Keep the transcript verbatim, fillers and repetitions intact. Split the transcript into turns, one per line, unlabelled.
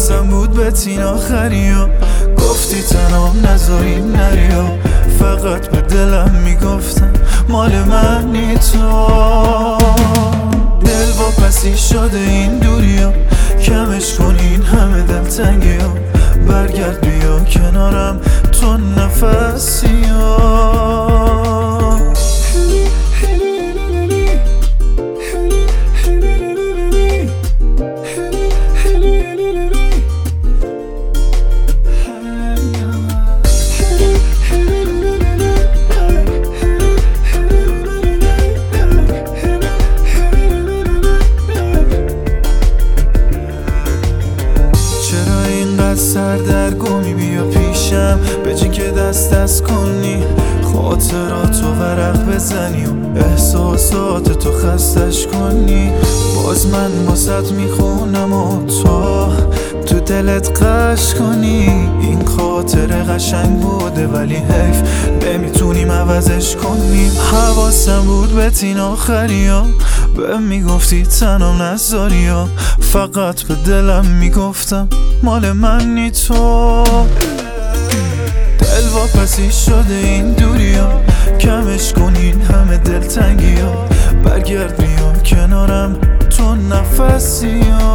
حواسم بود به تین آخریا، گفتی تنام نذاری نریا، فقط به دلم میگفتم مال منی تو. دل واپسی شده این دوریا، کمش کن این همه دلتنگی ها، برگرد بیا کنارم تو نفسی ها. سردرگمی بیا پیشم بجی که دست دست کنی، خاطراتو ورق بزنی و احساسات تو خستش کنی. باز من باست میخونم و تو تو دلت قش کنی. این خاطره قشنگ بوده ولی حیف نمیتونیم عوضش کنیم. حواسم بود به تین آخریا، به میگفتی تنام نذاریا، فقط به دلم میگفتم مال منی تو. دل واپسی شده این دوریا، کمش کن این همه دلتنگیا، برگرد بیا کنارم تو نفسی ها.